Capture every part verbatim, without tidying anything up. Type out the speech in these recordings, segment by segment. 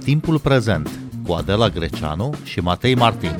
Timpul prezent cu Adela Greceanu și Matei Martin.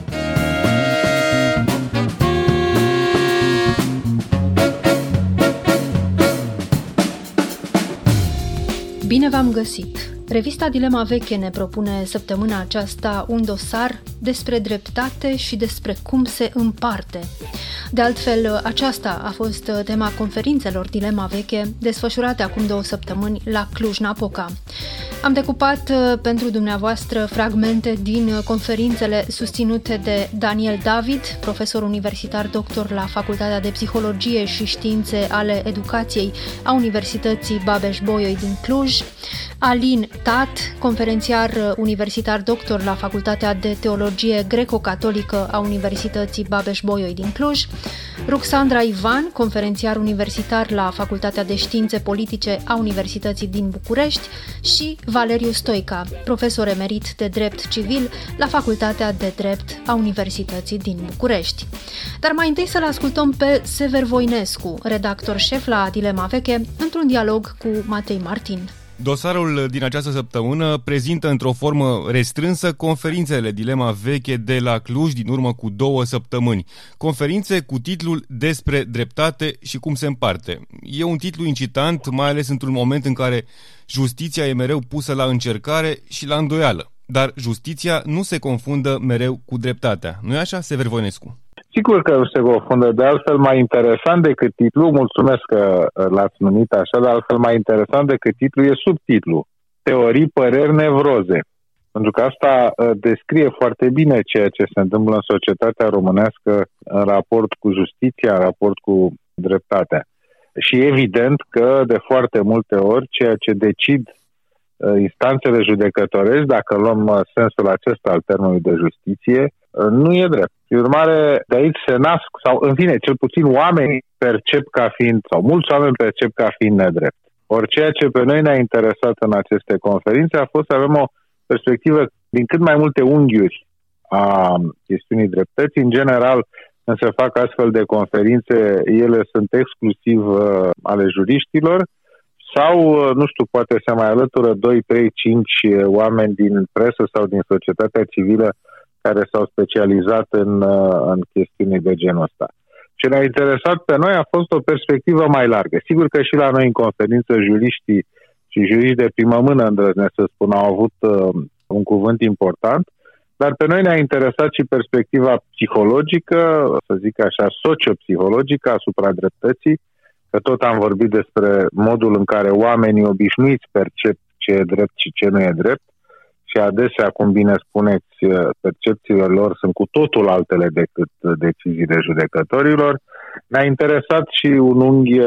Bine v-am găsit! Revista Dilema Veche ne propune săptămâna aceasta un dosar despre dreptate și despre cum se împarte. De altfel, aceasta a fost tema conferințelor Dilema Veche desfășurate acum două săptămâni la Cluj-Napoca. Am decupat pentru dumneavoastră fragmente din conferințele susținute de Daniel David, profesor universitar doctor la Facultatea de Psihologie și Științe ale Educației a Universității Babeș-Bolyai din Cluj, Alin Tat, conferențiar universitar doctor la Facultatea de Teologie Greco-Catolică a Universității Babeș-Bolyai din Cluj, Ruxandra Ivan, conferențiar universitar la Facultatea de Științe Politice a Universității din București și Valeriu Stoica, profesor emerit de drept civil la Facultatea de Drept a Universității din București. Dar mai întâi să-l ascultăm pe Sever Voinescu, redactor șef la Dilema Veche, într-un dialog cu Matei Martin. Dosarul din această săptămână prezintă într-o formă restrânsă conferințele Dilema Veche de la Cluj din urmă cu două săptămâni. Conferințe cu titlul Despre dreptate și cum se împarte. E un titlu incitant, mai ales într-un moment în care justiția e mereu pusă la încercare și la îndoială. Dar justiția nu se confundă mereu cu dreptatea. Nu-i așa, Sever Voinescu? Sigur că se confundă, de altfel mai interesant decât titlu, mulțumesc că l-ați numit așa, de altfel mai interesant decât titlu e subtitlu, Teorii, păreri, nevroze. Pentru că asta descrie foarte bine ceea ce se întâmplă în societatea românească în raport cu justiția, în raport cu dreptatea. Și evident că de foarte multe ori ceea ce decid instanțele judecătorești, dacă luăm sensul acesta al termenului de justiție, nu e drept. Prin urmare, de aici se nasc, sau în fine, cel puțin oamenii percep ca fiind, sau mulți oameni percep ca fiind nedrept. Ori ceea ce pe noi ne-a interesat în aceste conferințe a fost să avem o perspectivă din cât mai multe unghiuri a chestiunii dreptății. În general, când se fac astfel de conferințe, ele sunt exclusiv uh, ale juriștilor sau, uh, nu știu, poate se mai alătură doi, trei, cinci oameni din presă sau din societatea civilă care s-au specializat în, în chestiuni de genul ăsta. Ce ne-a interesat pe noi a fost o perspectivă mai largă. Sigur că și la noi în conferință juriștii și juriști de primă mână, îndrăznesc să spun, au avut uh, un cuvânt important, dar pe noi ne-a interesat și perspectiva psihologică, să zic așa, sociopsihologică asupra dreptății, că tot am vorbit despre modul în care oamenii obișnuiți percep ce e drept și ce nu e drept, și adesea, cum bine spuneți, percepțiile lor sunt cu totul altele decât deciziile judecătorilor. Ne-a interesat și un unghi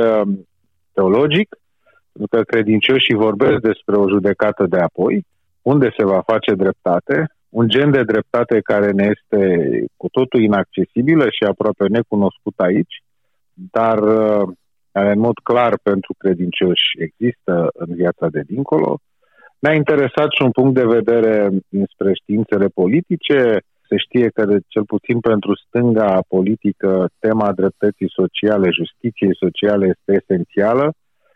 teologic, pentru că credincioșii vorbesc despre o judecată de apoi, unde se va face dreptate, un gen de dreptate care ne este cu totul inaccesibilă și aproape necunoscut aici, dar care în mod clar pentru credincioși există în viața de dincolo. Ne-a interesat și un punct de vedere dinspre științele politice. Se știe că, de, cel puțin pentru stânga politică, tema dreptății sociale, justiției sociale este esențială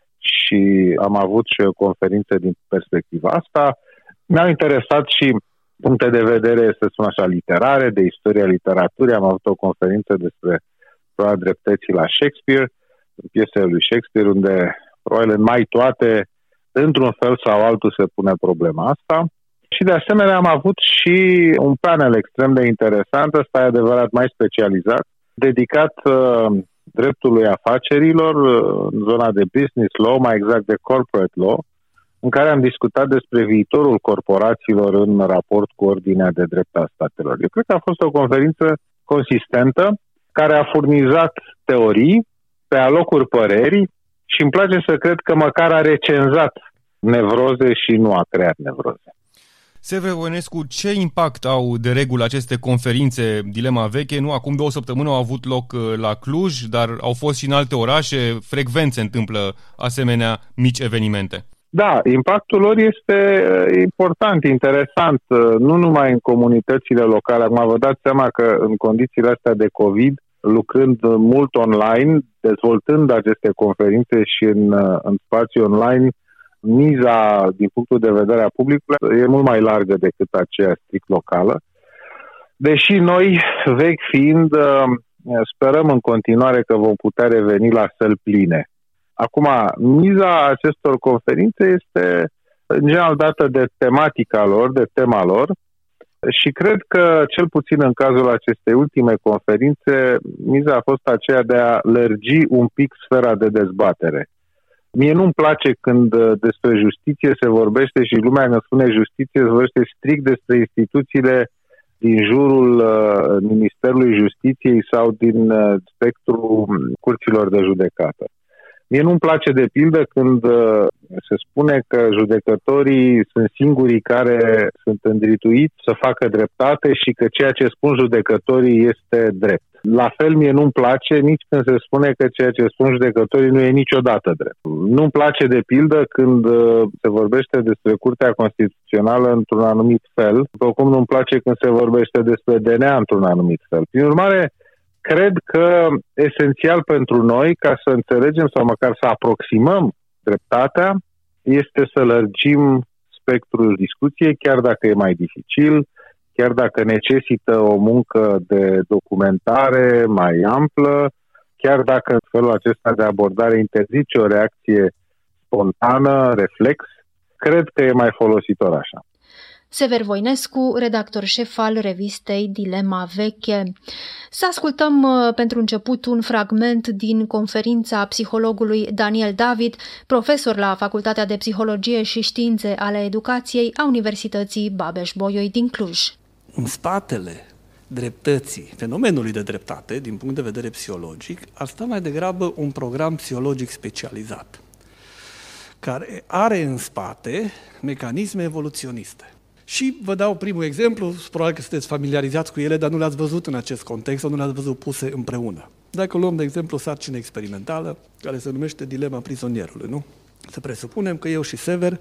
și am avut și o conferință din perspectiva asta. Ne-au interesat și puncte de vedere, să spun așa, literare, de istoria literaturii. Am avut o conferință despre problema dreptății la Shakespeare, piesele lui Shakespeare, unde probabil în mai toate într-un fel sau altul se pune problema asta. Și de asemenea am avut și un panel extrem de interesant, ăsta e adevărat mai specializat, dedicat uh, dreptului afacerilor uh, în zona de business law, mai exact de corporate law, în care am discutat despre viitorul corporațiilor în raport cu ordinea de drept a statelor. Eu cred că a fost o conferință consistentă, care a furnizat teorii, pe alocuri păreri, și îmi place să cred că măcar a recenzat nevroze și nu a creat nevroze. Sever Voinescu, ce impact au de regulă aceste conferințe Dilema Veche? Nu, acum două săptămâni au avut loc la Cluj, dar au fost și în alte orașe. Frecvent se întâmplă asemenea mici evenimente. Da, impactul lor este important, interesant, nu numai în comunitățile locale. Acum vă dați seama că în condițiile astea de COVID, lucrând mult online, dezvoltând aceste conferințe și în, în spațiu online, miza din punctul de vedere a publicului e mult mai largă decât aceea strict locală. Deși noi, vechi fiind, sperăm în continuare că vom putea reveni la săli pline. Acum, miza acestor conferințe este în general dată de tematica lor, de tema lor, și cred că, cel puțin în cazul acestei ultime conferințe, miza a fost aceea de a lărgi un pic sfera de dezbatere. Mie nu-mi place când despre justiție se vorbește și lumea când spune justiție se vorbește strict despre instituțiile din jurul uh, Ministerului Justiției sau din uh, spectrul curților de judecată. Mie nu-mi place de pildă când uh, se spune că judecătorii sunt singurii care sunt îndrituiți să facă dreptate și că ceea ce spun judecătorii este drept. La fel, mie nu-mi place nici când se spune că ceea ce spun judecătorii nu e niciodată drept. Nu-mi place de pildă când uh, se vorbește despre Curtea Constituțională într-un anumit fel, după cum nu-mi place când se vorbește despre D N A într-un anumit fel. Prin urmare, cred că esențial pentru noi, ca să înțelegem sau măcar să aproximăm dreptatea, este să lărgim spectrul discuției, chiar dacă e mai dificil, chiar dacă necesită o muncă de documentare mai amplă, chiar dacă în felul acesta de abordare interzice o reacție spontană, reflex, cred că e mai folositor așa. Sever Voinescu, redactor șef al revistei Dilema Veche. Să ascultăm pentru început un fragment din conferința psihologului Daniel David, profesor la Facultatea de Psihologie și Științe ale Educației a Universității Babeș-Bolyai din Cluj. În spatele dreptății, fenomenului de dreptate, din punct de vedere psihologic, ar sta mai degrabă un program psihologic specializat, care are în spate mecanisme evoluționiste. Și vă dau primul exemplu, probabil că sunteți familiarizați cu ele, dar nu le-ați văzut în acest context sau nu le-ați văzut puse împreună. Dacă luăm, de exemplu, o sarcină experimentală, care se numește dilema prizonierului, nu? Să presupunem că eu și Sever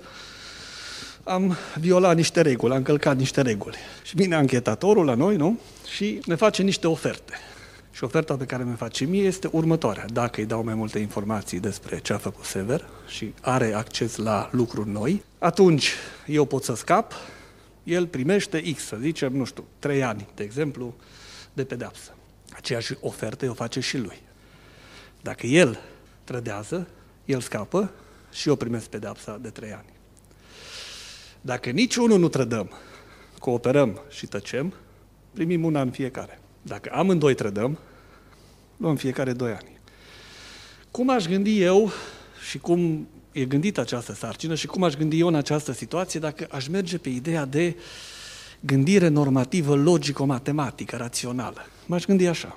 am violat niște reguli, am călcat niște reguli. Și vine anchetatorul la noi, nu? Și ne face niște oferte. Și oferta pe care mi-o face mie este următoarea. Dacă îi dau mai multe informații despre ce a făcut Sever și are acces la lucruri noi, atunci eu pot să scap, el primește X, să zicem, nu știu, trei ani, de exemplu, de pedeapsă. Aceeași ofertă o face și lui. Dacă el trădează, el scapă și eu primesc pedeapsa de trei ani. Dacă niciunul nu trădăm, cooperăm și tăcem, primim un an fiecare. Dacă amândoi trădăm, luăm fiecare doi ani. Cum aș gândi eu și cum e gândită această sarcină și cum aș gândi eu în această situație dacă aș merge pe ideea de gândire normativă, logico-matematică, rațională? M-aș gândi așa.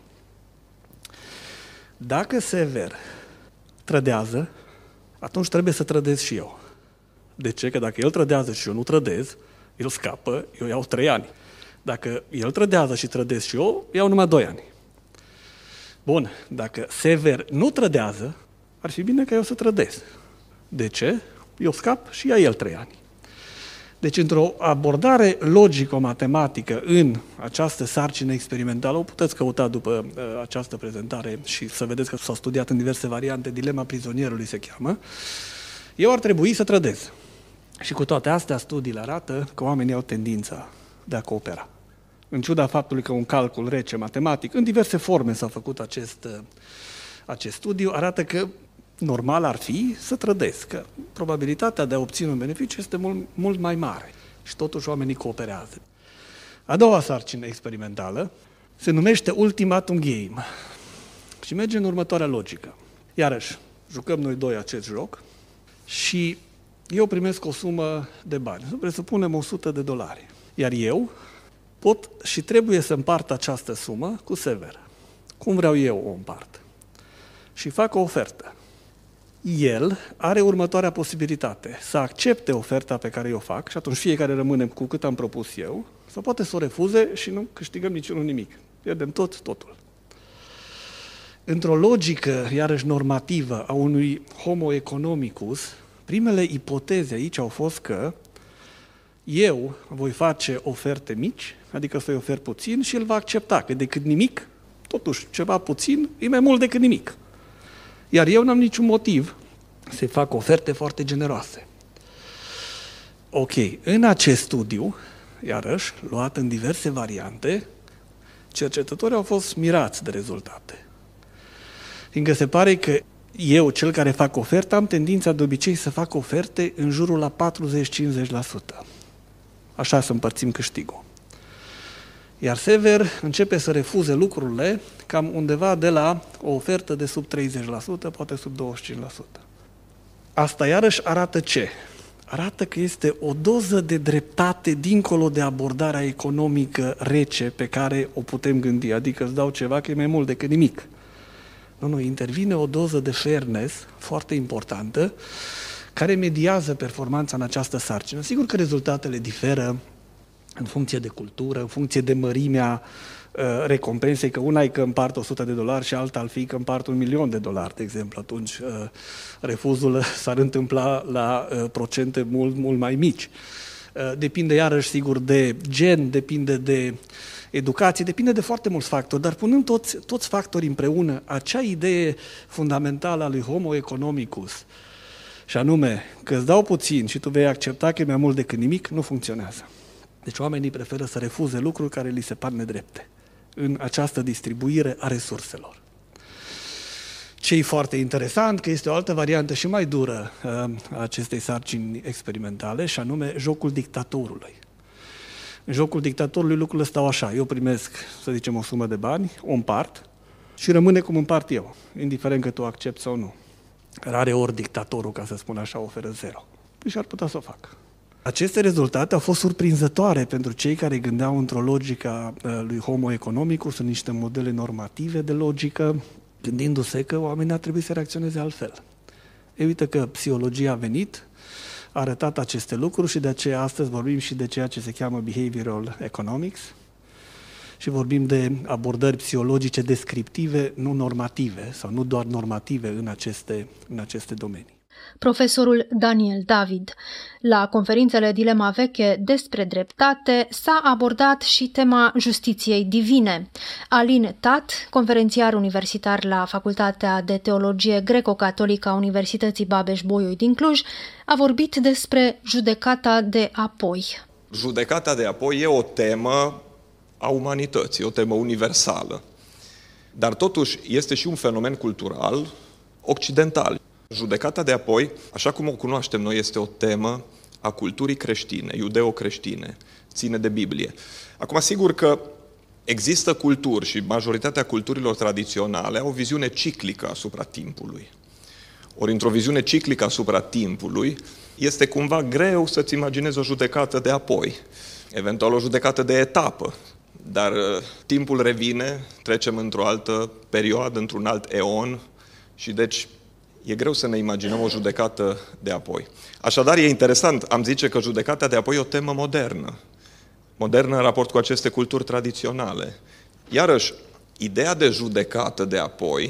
Dacă Sever trădează, atunci trebuie să trădez și eu. De ce? Că dacă el trădează și eu nu trădez, el scapă, eu iau trei ani. Dacă el trădează și trădez și eu, iau numai doi ani. Bun, dacă Sever nu trădează, ar fi bine ca eu să trădez. De ce? Eu scap și ia el trei ani. Deci, într-o abordare logico-matematică în această sarcină experimentală, o puteți căuta după uh, această prezentare și să vedeți că s-au studiat în diverse variante, dilema prizonierului se cheamă, eu ar trebui să trădez. Și cu toate astea, studiile arată că oamenii au tendința de a coopera. În ciuda faptului că un calcul rece matematic, în diverse forme s-a făcut acest, acest studiu, arată că normal ar fi să trădez, că probabilitatea de a obține un beneficiu este mult, mult mai mare și totuși oamenii cooperează. A doua sarcină experimentală se numește Ultimatum Game și merge în următoarea logică. Iarăși, jucăm noi doi acest joc și eu primesc o sumă de bani, să presupunem o sută de dolari, iar eu pot și trebuie să împart această sumă cu Sever. Cum vreau eu o împart? Și fac o ofertă. El are următoarea posibilitate, să accepte oferta pe care eu o fac și atunci fiecare rămânem cu cât am propus eu, sau poate să o refuze și nu câștigăm niciunul nimic. Pierdem tot, totul. Într-o logică, iarăși normativă, a unui homo economicus, primele ipoteze aici au fost că eu voi face oferte mici, adică să-i ofer puțin și el va accepta că decât nimic, totuși ceva puțin, e mai mult decât nimic. Iar eu n-am niciun motiv să fac oferte foarte generoase. Ok, în acest studiu, iarăși, luat în diverse variante, cercetătorii au fost mirați de rezultate. Fiindcă se pare că eu, cel care fac ofertă, am tendința de obicei să fac oferte în jurul la patruzeci-cincizeci la sută. Așa să împărțim câștigul. Iar Sever începe să refuze lucrurile cam undeva de la o ofertă de sub treizeci la sută, poate sub douăzeci și cinci la sută. Asta iarăși arată ce? Arată că este o doză de dreptate dincolo de abordarea economică rece pe care o putem gândi. Adică îți dau ceva că e mai mult decât nimic. Nu, nu, intervine o doză de fairness foarte importantă care mediază performanța în această sarcină. Sigur că rezultatele diferă în funcție de cultură, în funcție de mărimea uh, recompensei, că una e că împart o sută de dolari și alta ar fi că împart un milion de dolari, de exemplu. Atunci uh, refuzul s-ar întâmpla la uh, procente mult, mult mai mici. Uh, depinde iarăși, sigur, de gen, depinde de educație, depinde de foarte mulți factori, dar punând toți, toți factorii împreună, acea idee fundamentală a lui Homo economicus, și anume că îți dau puțin și tu vei accepta că e mai mult decât nimic, nu funcționează. Deci oamenii preferă să refuze lucruri care li se par nedrepte în această distribuire a resurselor. Ce e foarte interesant, că este o altă variantă și mai dură a acestei sarcini experimentale, și anume jocul dictatorului. În jocul dictatorului lucrurile stau așa: eu primesc, să zicem, o sumă de bani, o împart și rămâne cum împart eu, indiferent că tu accepti sau nu. Rare ori dictatorul, ca să spun așa, oferă zero. Și ar putea să o facă. Aceste rezultate au fost surprinzătoare pentru cei care gândeau într-o logică lui Homo economicus, în niște modele normative de logică, gândindu-se că oamenii ar trebui să reacționeze altfel. E, uite că psihologia a venit, a arătat aceste lucruri și de aceea astăzi vorbim și de ceea ce se cheamă behavioral economics și vorbim de abordări psihologice descriptive, nu normative, sau nu doar normative în aceste, în aceste domenii. Profesorul Daniel David. La conferințele Dilema Veche despre dreptate s-a abordat și tema justiției divine. Alin Tat, conferențiar universitar la Facultatea de Teologie Greco-Catolică a Universității Babeș-Bolyai din Cluj, a vorbit despre judecata de apoi. Judecata de apoi e o temă a umanității, o temă universală. Dar totuși este și un fenomen cultural occidental. Judecata de apoi, așa cum o cunoaștem noi, este o temă a culturii creștine, iudeo-creștine, ține de Biblie. Acum, sigur că există culturi și majoritatea culturilor tradiționale au o viziune ciclică asupra timpului. Ori într-o viziune ciclică asupra timpului, este cumva greu să-ți imaginezi o judecată de apoi, eventual o judecată de etapă, dar timpul revine, trecem într-o altă perioadă, într-un alt eon și deci e greu să ne imaginăm o judecată de apoi. Așadar, e interesant, am zice că judecata de apoi e o temă modernă. Modernă în raport cu aceste culturi tradiționale. Iarăși, ideea de judecată de apoi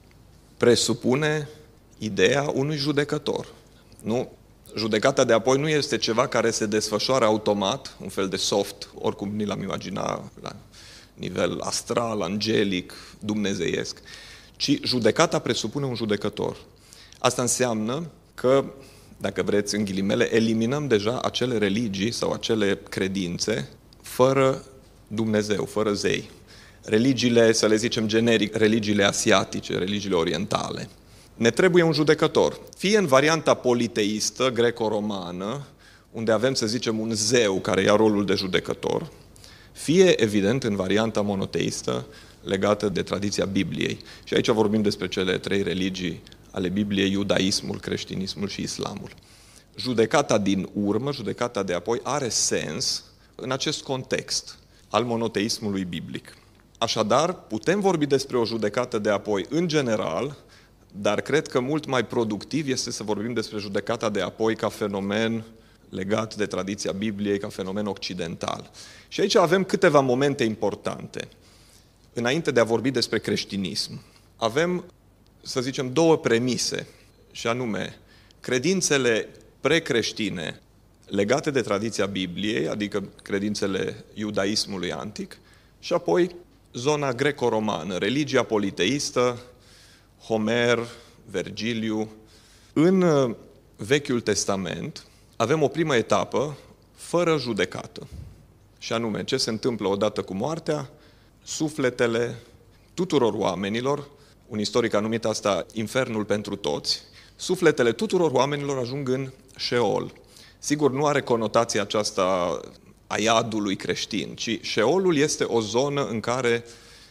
presupune ideea unui judecător. Nu? Judecata de apoi nu este ceva care se desfășoară automat, un fel de soft, oricum ni l-am imaginat, la nivel astral, angelic, dumnezeiesc, ci judecata presupune un judecător. Asta înseamnă că, dacă vreți, în ghilimele, eliminăm deja acele religii sau acele credințe fără Dumnezeu, fără zei. Religiile, să le zicem generic, religiile asiatice, religiile orientale. Ne trebuie un judecător. Fie în varianta politeistă, greco-romană, unde avem, să zicem, un zeu care ia rolul de judecător, fie, evident, în varianta monoteistă, legată de tradiția Bibliei. Și aici vorbim despre cele trei religii ale Bibliei, iudaismul, creștinismul și islamul. Judecata din urmă, judecata de apoi, are sens în acest context al monoteismului biblic. Așadar, putem vorbi despre o judecată de apoi în general, dar cred că mult mai productiv este să vorbim despre judecata de apoi ca fenomen legat de tradiția Bibliei, ca fenomen occidental. Și aici avem câteva momente importante. Înainte de a vorbi despre creștinism, avem, să zicem, două premise, și anume, credințele precreștine legate de tradiția Bibliei, adică credințele iudaismului antic, și apoi zona greco-romană, religia politeistă, Homer, Vergiliu. În Vechiul Testament avem o primă etapă fără judecată. Și anume, ce se întâmplă odată cu moartea? Sufletele tuturor oamenilor, un istoric a numit asta infernul pentru toți, sufletele tuturor oamenilor ajung în Sheol. Sigur, nu are conotația aceasta a iadului creștin, ci Sheolul este o zonă în care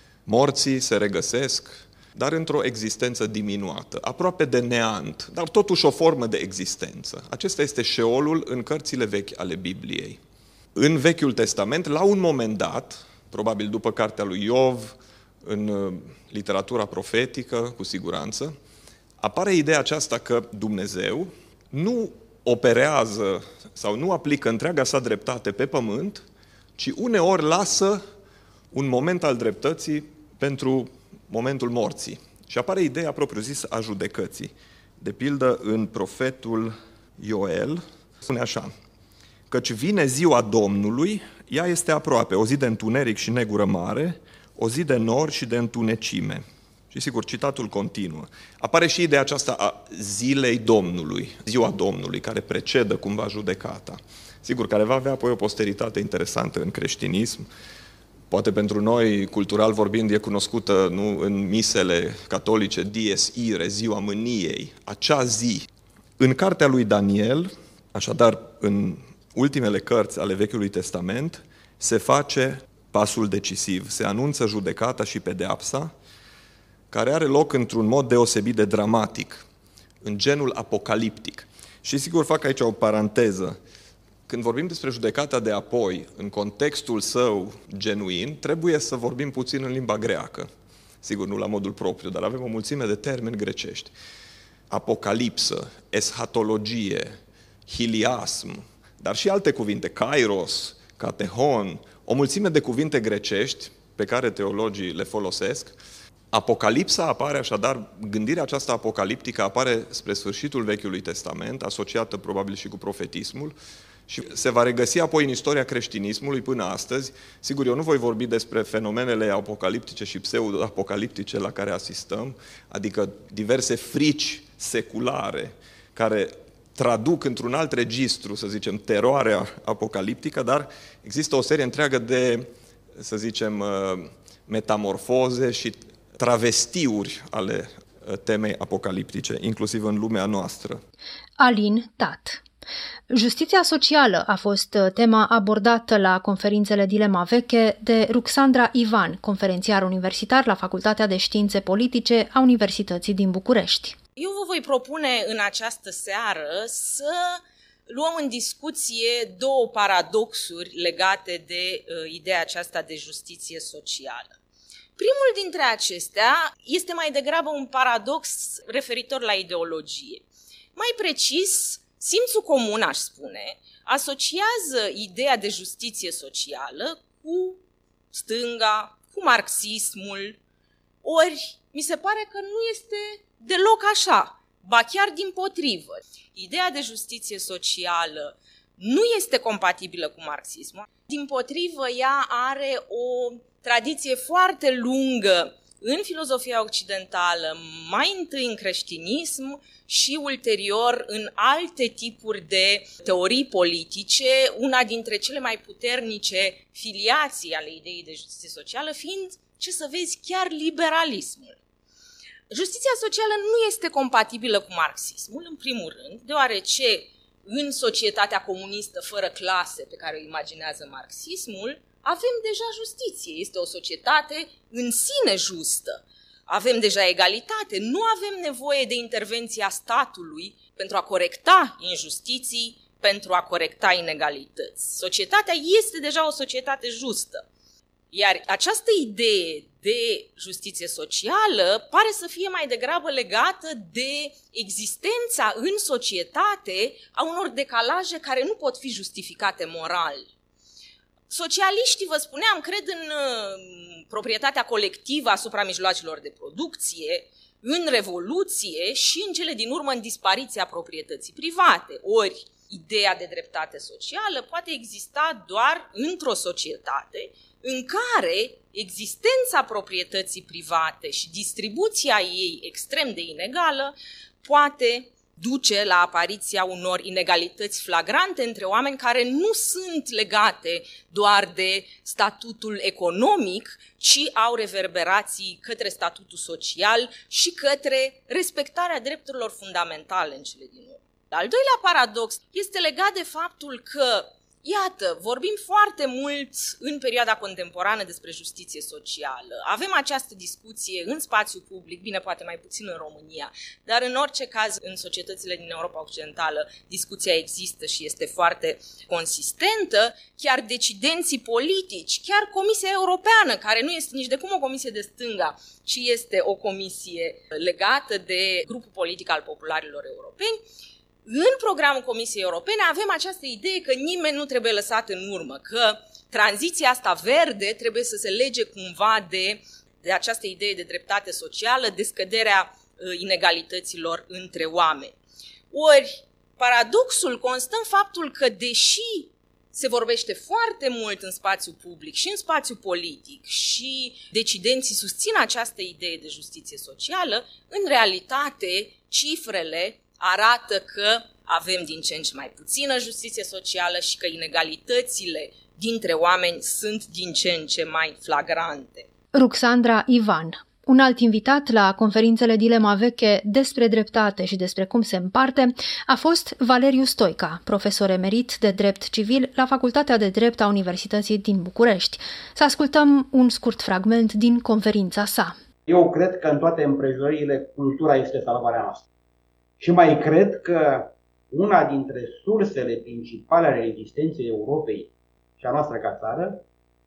morții se regăsesc, dar într-o existență diminuată, aproape de neant, dar totuși o formă de existență. Acesta este Sheolul în cărțile vechi ale Bibliei. În Vechiul Testament, la un moment dat, probabil după cartea lui Iov, în literatura profetică, cu siguranță, apare ideea aceasta că Dumnezeu nu operează sau nu aplică întreaga sa dreptate pe pământ, ci uneori lasă un moment al dreptății pentru momentul morții. Și apare ideea propriu-zisă a judecății. De pildă, în profetul Ioel, spune așa: căci vine ziua Domnului, ea este aproape, o zi de întuneric și negură mare, o zi de nor și de întunecime. Și sigur, citatul continuă. Apare și ideea aceasta a zilei Domnului, ziua Domnului, care precedă cumva judecata. Sigur, care va avea apoi o posteritate interesantă în creștinism. Poate pentru noi, cultural vorbind, e cunoscută, nu, în misele catolice, Dies Irae, ziua mâniei, acea zi. În cartea lui Daniel, așadar în ultimele cărți ale Vechiului Testament, se face pasul decisiv, se anunță judecata și pedeapsa, care are loc într-un mod deosebit de dramatic, în genul apocaliptic. Și sigur fac aici o paranteză. Când vorbim despre judecata de apoi, în contextul său genuin, trebuie să vorbim puțin în limba greacă. Sigur, nu la modul propriu, dar avem o mulțime de termeni grecești. Apocalipsă, eschatologie, hiliasm, dar și alte cuvinte, kairos, katehon, o mulțime de cuvinte grecești pe care teologii le folosesc. Apocalipsa apare așadar, gândirea aceasta apocaliptică apare spre sfârșitul Vechiului Testament, asociată probabil și cu profetismul, și se va regăsi apoi în istoria creștinismului până astăzi. Sigur, eu nu voi vorbi despre fenomenele apocaliptice și pseudo-apocaliptice la care asistăm, adică diverse frici seculare care traduc într-un alt registru, să zicem, teroarea apocaliptică, dar există o serie întreagă de, să zicem, metamorfoze și travestiuri ale temei apocaliptice, inclusiv în lumea noastră. Alin Tat. Justiția socială a fost tema abordată la conferințele Dilema Veche de Ruxandra Ivan, conferențiar universitar la Facultatea de Științe Politice a Universității din București. Eu vă voi propune în această seară să luăm în discuție două paradoxuri legate de uh, ideea aceasta de justiție socială. Primul dintre acestea este mai degrabă un paradox referitor la ideologie. Mai precis, simțul comun, aș spune, asociază ideea de justiție socială cu stânga, cu marxismul, ori mi se pare că nu este deloc așa, ba chiar dimpotrivă. Ideea de justiție socială nu este compatibilă cu marxismul, dimpotrivă ea are o tradiție foarte lungă în filozofia occidentală, mai întâi în creștinism și ulterior în alte tipuri de teorii politice, una dintre cele mai puternice filiații ale ideii de justiție socială fiind, ce să vezi, chiar liberalismul. Justiția socială nu este compatibilă cu marxismul, în primul rând, deoarece în societatea comunistă fără clase pe care o imaginează marxismul, avem deja justiție, este o societate în sine justă. Avem deja egalitate, nu avem nevoie de intervenția statului pentru a corecta injustiții, pentru a corecta inegalități. Societatea este deja o societate justă. Iar această idee de justiție socială pare să fie mai degrabă legată de existența în societate a unor decalaje care nu pot fi justificate moral. Socialiștii, vă spuneam, cred în proprietatea colectivă asupra mijloacelor de producție, în revoluție și în cele din urmă în dispariția proprietății private. Ori, ideea de dreptate socială poate exista doar într-o societate în care existența proprietății private și distribuția ei extrem de inegală poate duce la apariția unor inegalități flagrante între oameni care nu sunt legate doar de statutul economic, ci au reverberații către statutul social și către respectarea drepturilor fundamentale în cele din urmă. Al doilea paradox este legat de faptul că, iată, vorbim foarte mult în perioada contemporană despre justiție socială. Avem această discuție în spațiu public, bine, poate mai puțin în România, dar în orice caz, în societățile din Europa Occidentală, discuția există și este foarte consistentă. Chiar decidenții politici, chiar Comisia Europeană, care nu este nici de cum o comisie de stânga, ci este o comisie legată de grupul politic al popularilor europeni, în programul Comisiei Europene avem această idee că nimeni nu trebuie lăsat în urmă, că tranziția asta verde trebuie să se lege cumva de, de această idee de dreptate socială, de scăderea uh, inegalităților între oameni. Ori, paradoxul constă în faptul că, deși se vorbește foarte mult în spațiu public și în spațiu politic și decidenții susțin această idee de justiție socială, în realitate, cifrele arată că avem din ce în ce mai puțină justiție socială și că inegalitățile dintre oameni sunt din ce în ce mai flagrante. Ruxandra Ivan, un alt invitat la conferințele Dilema Veche despre dreptate și despre cum se împarte, a fost Valeriu Stoica, profesor emerit de drept civil la Facultatea de Drept a Universității din București. Să ascultăm un scurt fragment din conferința sa. Eu cred că în toate împrejurările cultura este salvarea noastră. Și mai cred că una dintre sursele principale ale rezistenței Europei și a noastră ca țară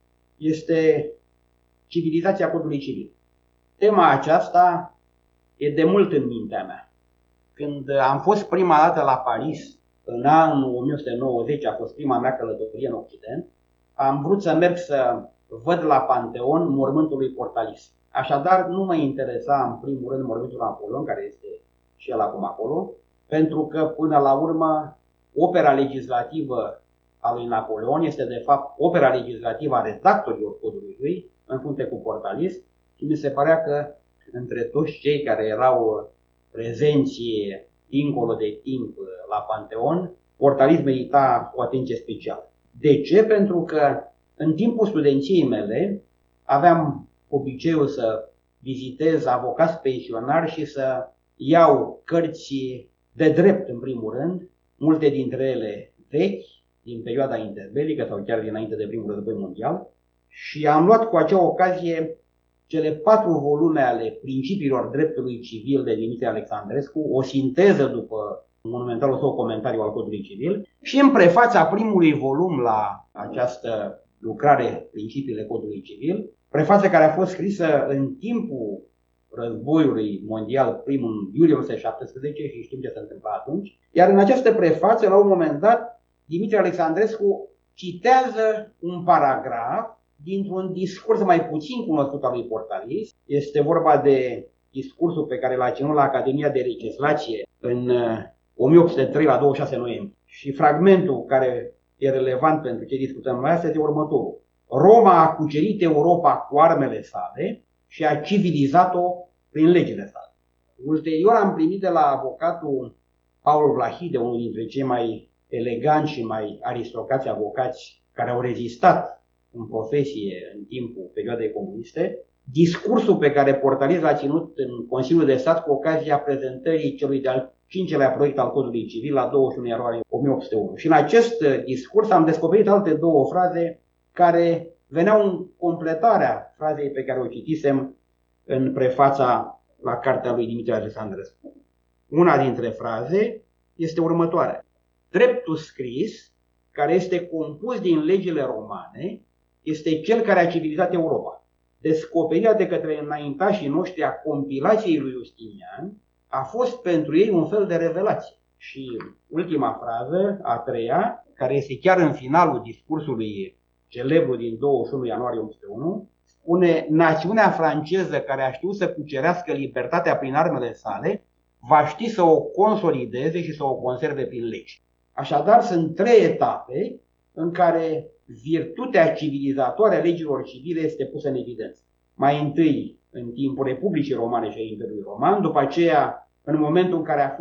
este civilizația codului civil. Tema aceasta e de mult în mintea mea. Când am fost prima dată la Paris, în anul o mie opt sute nouăzeci, a fost prima mea călătorie în Occident, am vrut să merg să văd la Panteon mormântul lui Portalis. Așadar, nu mă interesa în primul rând mormântul Napoleon, care este și el acum acolo, pentru că până la urmă opera legislativă a lui Napoleon este de fapt opera legislativă a redactorilor codului lui, în frunte cu Portalis, și mi se părea că între toți cei care erau prezenți dincolo de timp la Panteon, Portalis merita o atenție specială. De ce? Pentru că în timpul studenției mele aveam obiceiul să vizitez avocați pensionari și să iau cărți de drept, în primul rând, multe dintre ele vechi, din perioada interbelică sau chiar dinainte de primul război mondial, și am luat cu acea ocazie cele patru volume ale Principiilor dreptului civil de Dimitrie Alexandrescu, o sinteză după monumentalul său comentariu al codului civil, și în prefața primului volum la această lucrare Principiile codului civil, prefață care a fost scrisă în timpul războiului mondial, primul în iulie o mie nouă sute șaptesprezece, și știm ce se întâmpla atunci. Iar în această prefață, la un moment dat, Dimitrie Alexandrescu citează un paragraf dintr-un discurs mai puțin cunoscut al lui Portalis. Este vorba de discursul pe care l-a ținut la Academia de Legislație în o mie opt sute trei, la douăzeci și șase noiembrie. Și fragmentul care e relevant pentru ce discutăm noi astăzi e următorul. Roma a cucerit Europa cu armele sale și a civilizat-o prin legile sale. Ulterior am primit de la avocatul Paul Vlahide, unul dintre cei mai eleganți și mai aristocrați avocați care au rezistat în profesie în timpul perioadei comuniste, discursul pe care Portalis l-a ținut în Consiliul de Stat cu ocazia prezentării celui de-al cincelea proiect al Codului Civil la douăzeci și unu ianuarie o mie opt sute unu. Și în acest discurs am descoperit alte două fraze care veneau în completarea frazei pe care o citisem în prefața la cartea lui Dimitrie Alexandrescu. Una dintre fraze este următoarea. Dreptul scris, care este compus din legile romane, este cel care a civilizat Europa. Descoperirea de către înaintașii noștri a compilației lui Justinian a fost pentru ei un fel de revelație. Și ultima frază, a treia, care este chiar în finalul discursului celebru din douăzeci și unu ianuarie o mie opt sute unu, spune: națiunea franceză care a știut să cucerească libertatea prin armele sale, va ști să o consolideze și să o conserve prin legi. Așadar, sunt trei etape în care virtutea civilizatoare a legilor civile este pusă în evidență. Mai întâi, în timpul Republicii Romane și a Imperiului Roman, după aceea, în momentul în care a fost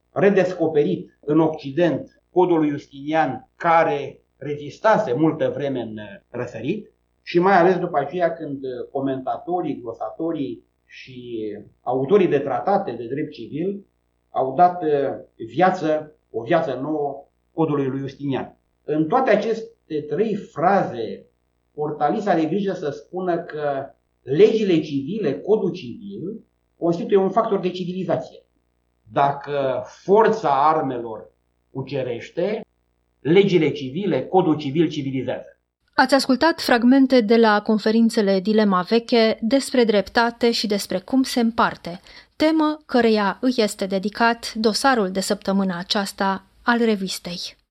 redescoperit în Occident codul lui Justinian, care rezistase multă vreme în răsărit, și mai ales după aceea când comentatorii, glosatorii și autorii de tratate de drept civil au dat viață, o viață nouă codului lui Justinian. În toate aceste trei fraze, Portalis are grijă să spună că legile civile, codul civil, constituie un factor de civilizație. Dacă forța armelor cucerește, legile civile, codul civil civilizează. Ați ascultat fragmente de la conferințele Dilema Veche despre dreptate și despre cum se împarte, temă căreia îi este dedicat dosarul de săptămâna aceasta al revistei.